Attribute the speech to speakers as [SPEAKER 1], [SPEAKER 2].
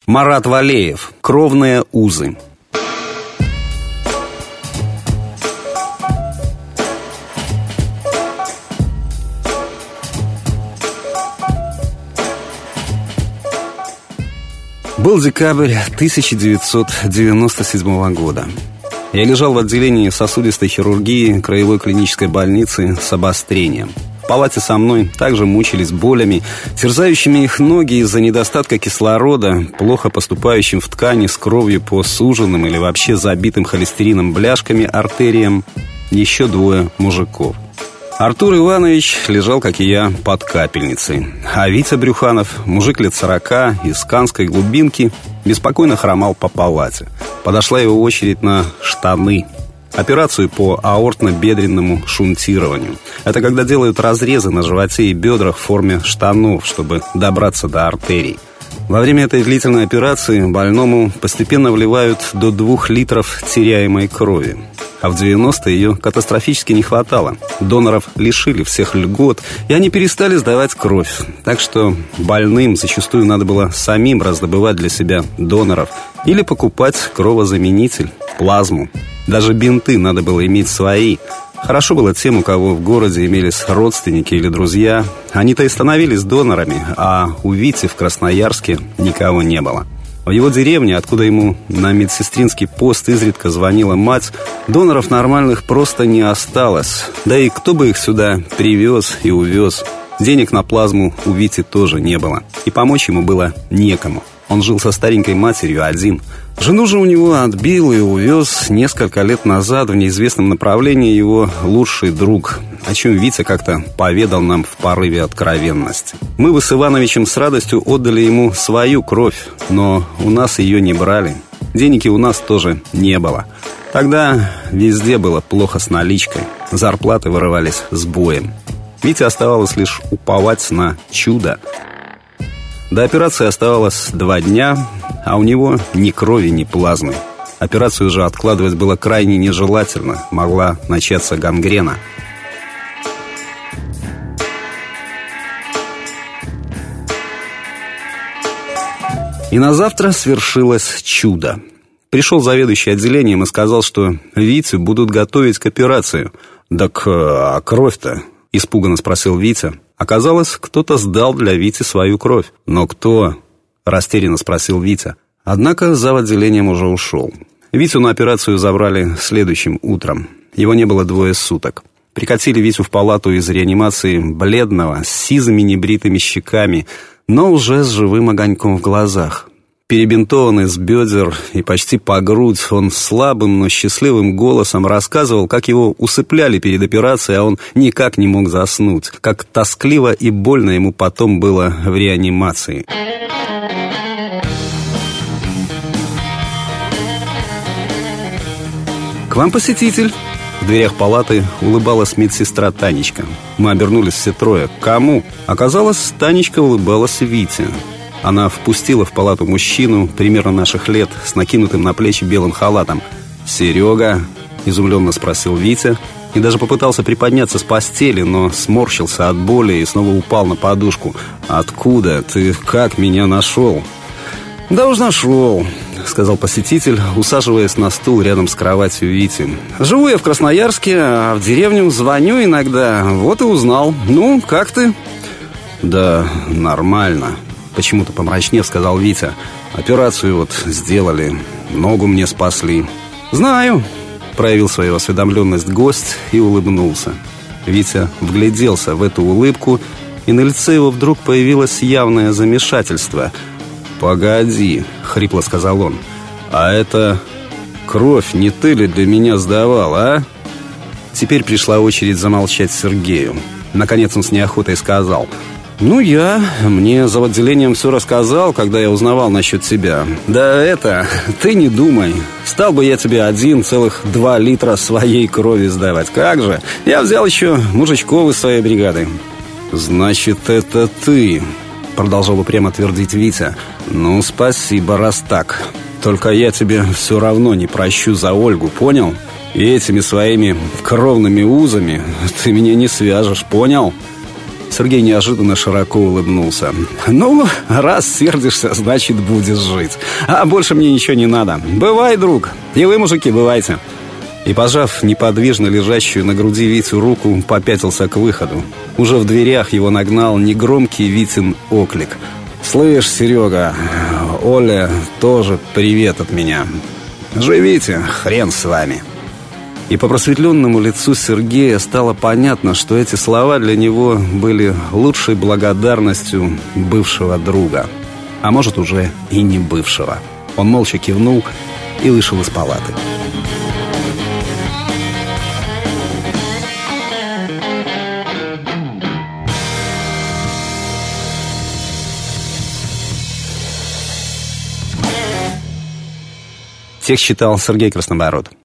[SPEAKER 1] Марат Валеев. Кровные узы. Был декабрь 1997 года. Я лежал в отделении сосудистой хирургии краевой клинической больницы с обострением. В палате со мной также мучились болями, терзающими их ноги из-за недостатка кислорода, плохо поступающим в ткани с кровью по суженным или вообще забитым холестерином бляшками артериям, еще двое мужиков. Артур Иванович лежал, как и я, под капельницей. А Витя Брюханов, мужик лет 40, из Канской глубинки, беспокойно хромал по палате. Подошла его очередь на штаны. Операцию по аортно-бедренному шунтированию. Это когда делают разрезы на животе и бедрах в форме штанов, чтобы добраться до артерий. Во время этой длительной операции больному постепенно вливают до 2 литров теряемой крови. А в 90-е ее катастрофически не хватало. Доноров лишили всех льгот, и они перестали сдавать кровь. Так что больным зачастую надо было самим раздобывать для себя доноров или покупать кровозаменитель, плазму. Даже бинты надо было иметь свои. Хорошо было тем, у кого в городе имелись родственники или друзья. Они-то и становились донорами, а у Вити в Красноярске никого не было. В его деревне, откуда ему на медсестринский пост изредка звонила мать, доноров нормальных просто не осталось. Да и кто бы их сюда привез и увез? Денег на плазму у Вити тоже не было. И помочь ему было некому. Он жил со старенькой матерью один. Жену же у него отбил и увез несколько лет назад в неизвестном направлении его лучший друг, о чем Витя как-то поведал нам в порыве откровенности. Мы бы с Ивановичем с радостью отдали ему свою кровь, но у нас ее не брали. Денег и у нас тоже не было. Тогда везде было плохо с наличкой. Зарплаты вырывались с боем. Вите оставалось лишь уповать на чудо. До операции оставалось 2 дня, а у него ни крови, ни плазмы. Операцию же откладывать было крайне нежелательно. Могла начаться гангрена. И на завтра свершилось чудо. Пришел заведующий отделением и сказал, что Витю будут готовить к операции. «Так а кровь-то?» – испуганно спросил Витя. Оказалось, кто-то сдал для Вити свою кровь. «Но кто?» – растерянно спросил Витя. Однако зав. Отделением уже ушел. Витю на операцию забрали следующим утром. Его не было 2 суток. Прикатили Витю в палату из реанимации бледного, с сизыми небритыми щеками, но уже с живым огоньком в глазах. Перебинтованный с бедер и почти по грудь, он слабым, но счастливым голосом рассказывал, как его усыпляли перед операцией, а он никак не мог заснуть, как тоскливо и больно ему потом было в реанимации. «К вам посетитель!» В дверях палаты улыбалась медсестра Танечка. Мы обернулись все трое. Кому? Оказалось, Танечка улыбалась Вите. Она впустила в палату мужчину примерно наших лет с накинутым на плечи белым халатом. «Серега?» – изумленно спросил Витя. И даже попытался приподняться с постели, но сморщился от боли и снова упал на подушку. «Откуда? Ты как меня нашел?» «Да уж нашел», — сказал посетитель, усаживаясь на стул рядом с кроватью Вити. «Живу я в Красноярске, а в деревню звоню иногда. Вот и узнал. Ну, как ты?» «Да нормально», — почему-то помрачнев сказал Витя. «Операцию вот сделали, ногу мне спасли». «Знаю», — проявил свою осведомленность гость и улыбнулся. Витя вгляделся в эту улыбку, и на лице его вдруг появилось явное замешательство. «Погоди», — хрипло сказал он, — «а это кровь не ты ли для меня сдавал, а?» Теперь пришла очередь замолчать Сергею. Наконец он с неохотой сказал: «Ну, мне зав. Отделением все рассказал, когда я узнавал насчет тебя. Да ты не думай. Стал бы я тебе 1,2 литра своей крови сдавать. Как же? Я взял еще мужичков из своей бригады». «Значит, это ты», — продолжал упрямо твердить Витя. «Ну, спасибо, раз так. Только я тебе все равно не прощу за Ольгу, понял? И этими своими кровными узами ты меня не свяжешь, понял?» Сергей неожиданно широко улыбнулся. «Ну, раз сердишься, значит, будешь жить. А больше мне ничего не надо. Бывай, друг. И вы, мужики, бывайте». И, пожав неподвижно лежащую на груди Витю руку, попятился к выходу. Уже в дверях его нагнал негромкий Витин оклик. «Слышь, Серега, Оля тоже привет от меня. Живите, хрен с вами». И по просветленному лицу Сергея стало понятно, что эти слова для него были лучшей благодарностью бывшего друга. А может, уже и не бывшего. Он молча кивнул и вышел из палаты. Текст читал Сергей Краснобород.